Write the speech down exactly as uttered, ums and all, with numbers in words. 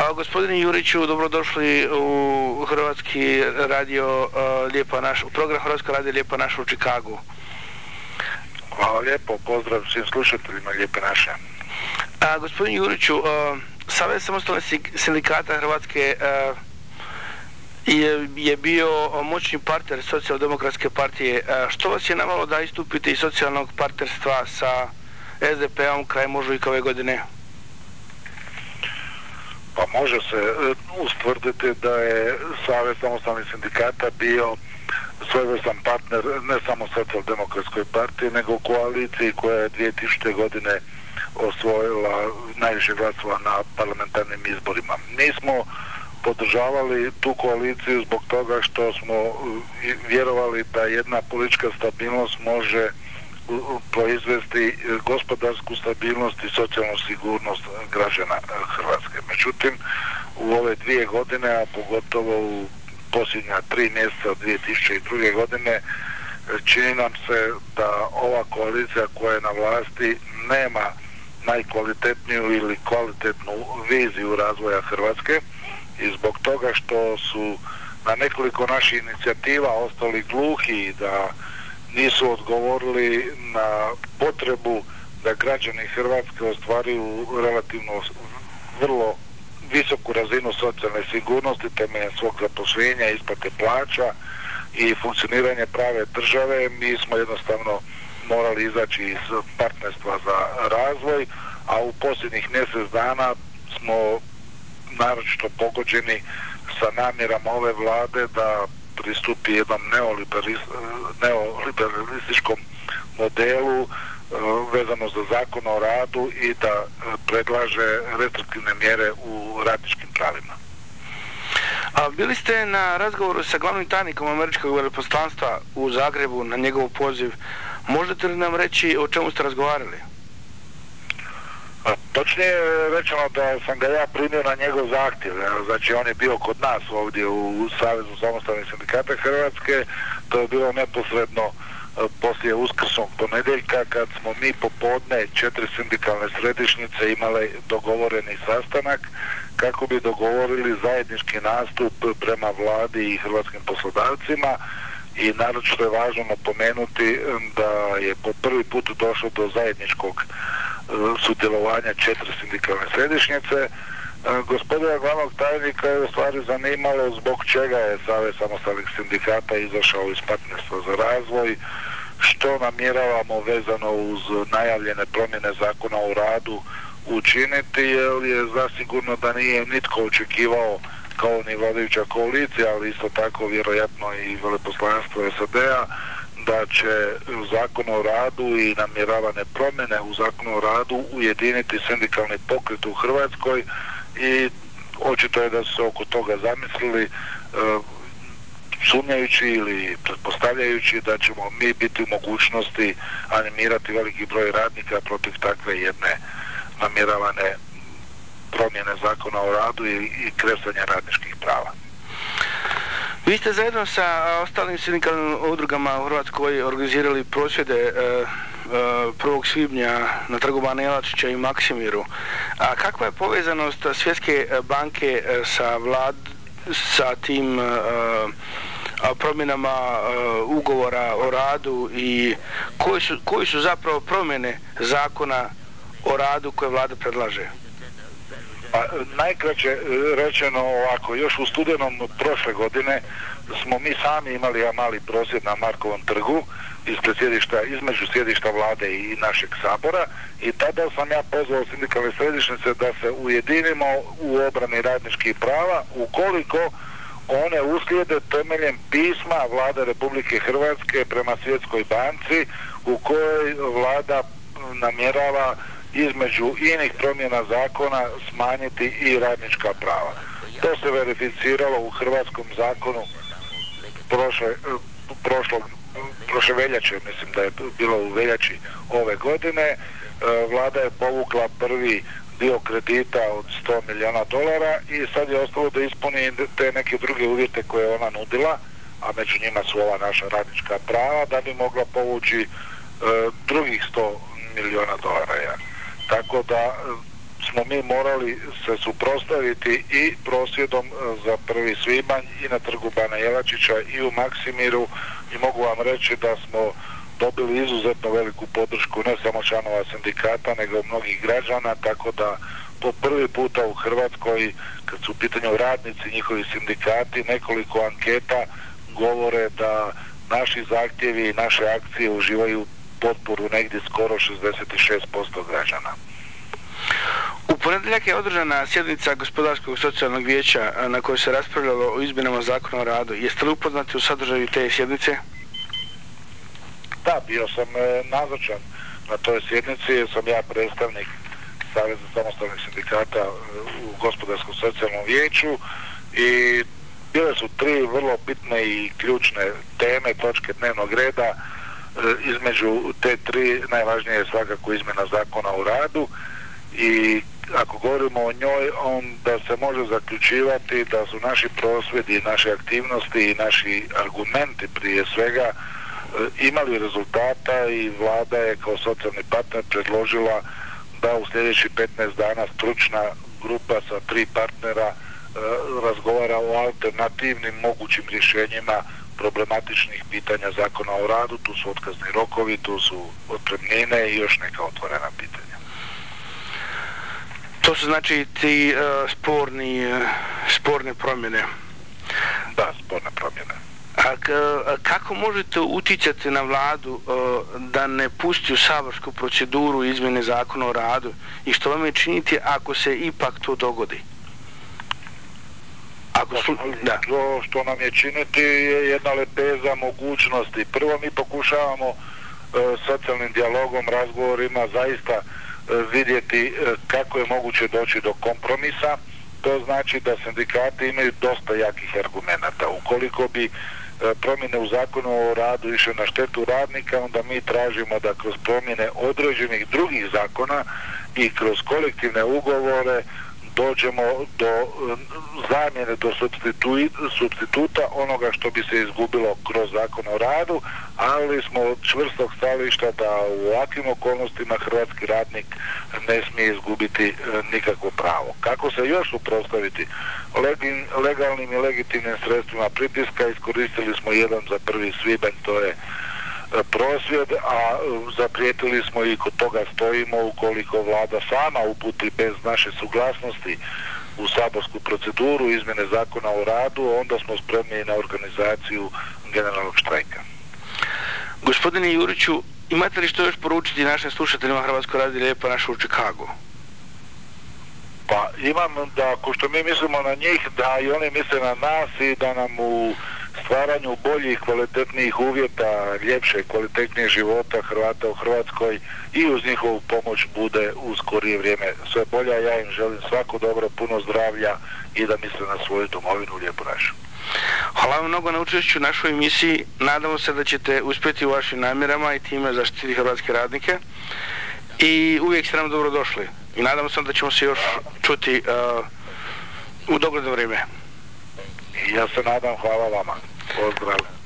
A, gospodine Juriću, dobrodošli u Hrvatski radio uh, Lijepa naša, u program Hrvatska radio Lijepa naša u Čikagu. Hvala lijepo, pozdrav svim slušateljima Lijepe naše. A, gospodin Juriću, uh, Savez samostalnih sindikata Hrvatske uh, je, je bio moćni partner Socijaldemokratske partije. Uh, što vas je navelo da istupite iz socijalnog partnerstva sa S D P-om krajem ožujka ove godine? Pa može se ustvrditi da je Savez samostalnih sindikata bio svojevrstan partner ne samo Socijaldemokratskoj partiji, nego u koaliciji koja je dvije tisućite. godine osvojila najviše glasova na parlamentarnim izborima. Mi smo podržavali tu koaliciju zbog toga što smo vjerovali da jedna politička stabilnost može proizvesti gospodarsku stabilnost i socijalnu sigurnost građana Hrvatske. Međutim, u ove dvije godine, a pogotovo u posljednja tri mjeseca dvije tisuće druge. godine, čini nam se da ova koalicija koja je na vlasti nema najkvalitetniju ili kvalitetnu viziju razvoja Hrvatske i zbog toga što su na nekoliko naših inicijativa ostali gluhi da nisu odgovorili na potrebu da građani Hrvatske ostvaruju relativno vrlo visoku razinu socijalne sigurnosti temeljem svog zaposlenja, isplate plaća i funkcioniranje prave države. Mi smo jednostavno morali izaći iz partnerstva za razvoj, a u posljednjih mjesec dana smo naročito pogođeni sa namjerama ove vlade da pristupi jednom neoliberalističkom modelu vezano za zakon o radu i da predlaže restriktivne mjere u radničkim pravima. A bili ste na razgovoru sa glavnim tajnikom američkog veleposlanstva u Zagrebu na njegov poziv. Možete li nam reći o čemu ste razgovarali? A, točnije je rečeno da sam ga ja primio na njegov zahtjev. Znači on je bio kod nas ovdje u Savezu samostalnih sindikata Hrvatske. To je bilo neposredno poslije uskrsnog ponedjeljka kad smo mi popodne četiri sindikalne središnjice imali dogovoreni sastanak kako bi dogovorili zajednički nastup prema vladi i hrvatskim poslodavcima i naročito je važno napomenuti da je po prvi put došlo do zajedničkog sudjelovanja četiri sindikalne središnjice. Gospodina glavnog tajnika je u stvari zanimalo zbog čega je Savez samostalnih sindikata izašao iz partnerstva za razvoj, što namjeravamo vezano uz najavljene promjene zakona o radu učiniti, jer je zasigurno da nije nitko očekivao kao ni vladajuća koalicija, ali isto tako vjerojatno i veleposlanstvo S A D-a, da će zakon o radu i namjeravane promjene u zakonu o radu ujediniti sindikalni pokret u Hrvatskoj i očito je da su se oko toga zamislili e, sumnjajući ili pretpostavljajući da ćemo mi biti u mogućnosti animirati veliki broj radnika protiv takve jedne namjeravane promjene zakona o radu i, i kresanja radničkih prava. Vi ste zajedno sa ostalim sindikalnim udrugama u Hrvatskoj organizirali prosvjede e, e, prvog svibnja na trgu Bana Jelačića i Maksimiru. A kakva je povezanost Svjetske banke sa vlad, sa tim e, promjenama e, ugovora o radu i koji su, koji su zapravo promjene zakona o radu koje vlada predlaže? Pa, najkraće rečeno ovako, još u studenom prošle godine smo mi sami imali jedan mali prosvjed na Markovom trgu ispred sjedišta, između sjedišta vlade i našeg sabora i tada sam ja pozvao sindikalne središnjice da se ujedinimo u obrani radničkih prava ukoliko one uslijede temeljem pisma vlade Republike Hrvatske prema Svjetskoj banci u kojoj vlada namjerava između inih promjena zakona smanjiti i radnička prava. To se verificiralo u hrvatskom zakonu prošle, prošlog, prošle veljače, mislim da je bilo u veljači ove godine. Vlada je povukla prvi dio kredita od sto milijuna dolara i sad je ostalo da ispuni te neke druge uvjete koje je ona nudila, a među njima su ova naša radnička prava, da bi mogla povući e, drugih sto milijuna dolara. Ja. Tako da smo mi morali se suprotstaviti i prosvjedom za prvi svibanj i na trgu Bana Jelačića i u Maksimiru, i mogu vam reći da smo dobili izuzetno veliku podršku ne samo članova sindikata nego mnogih građana, tako da po prvi puta u Hrvatskoj, kad su u pitanju radnici, njihovi sindikati, nekoliko anketa govore da naši zahtjevi i naše akcije uživaju potporu negdje skoro šezdeset šest posto građana. U ponedjeljak je održana sjednica Gospodarskog socijalnog vijeća na kojoj se raspravljalo o izmjenama Zakona o radu. Jeste li upoznati u sadržaju te sjednice? Da, bio sam e, nazočan na toj sjednici, jer sam ja predstavnik Saveza samostalnih sindikata u Gospodarskom socijalnom vijeću i bile su tri vrlo bitne i ključne teme, točke dnevnog reda. E, između te tri najvažnije je svakako izmjena Zakona o radu, i ako govorimo o njoj, onda se može zaključivati da su naši prosvjedi, naše aktivnosti i naši argumenti prije svega imali rezultata, i vlada je kao socijalni partner predložila da u sljedećih petnaest dana stručna grupa sa tri partnera razgovara o alternativnim mogućim rješenjima problematičnih pitanja Zakona o radu. Tu su otkazni rokovi, tu su otpremnine i još neka otvorena pitanja. To su znači ti uh, sporni, uh, sporne promjene. Da, sporne promjene. A, k, a kako možete utjecati na vladu uh, da ne pusti u saborsku proceduru izmjene Zakona o radu, i što vam je činiti ako se ipak to dogodi? Ako su, da. To što nam je činiti je jedna lepeza mogućnosti. Prvo, mi pokušavamo uh, socijalnim dijalogom, razgovorima zaista vidjeti kako je moguće doći do kompromisa. To znači da sindikati imaju dosta jakih argumenata. Ukoliko bi promjene u Zakonu o radu išle na štetu radnika, onda mi tražimo da kroz promjene određenih drugih zakona i kroz kolektivne ugovore dođemo do zamjene, do supstituta onoga što bi se izgubilo kroz Zakon o radu, ali smo od čvrstog stajališta da u ovakvim okolnostima hrvatski radnik ne smije izgubiti nikakvo pravo. Kako se još suprotstaviti legalnim i legitimnim sredstvima pritiska? Iskoristili smo jedan za prvi svibanj, to je prosvjed, a zaprijetili smo i kod toga stojimo, ukoliko vlada sama uputi bez naše suglasnosti u saborsku proceduru izmjene Zakona o radu, onda smo spremni na organizaciju generalnog štrajka. Gospodine Juriću, imate li što još poručiti našim slušateljima Hrvatskog radija Lijepa naša u Čikagu? Pa imam da, ko što mi mislimo na njih, da i oni misle na nas i da nam u stvaranju boljih, kvalitetnijih uvjeta, ljepše, kvalitetnije života Hrvata u Hrvatskoj i uz njihovu pomoć bude u skorije vrijeme sve bolja. Ja im želim svako dobro, puno zdravlja i da misle na svoju domovinu Lijepu našu. Hvala vam mnogo na učešću u našoj emisiji. Nadamo se da ćete uspjeti u vašim namjerama i time zaštititi hrvatske radnike. I uvijek ste nam dobro došli. I nadamo se da ćemo se još čuti uh, u dogledno vrijeme. Ja se nadam, hvala vama. Pozdrav.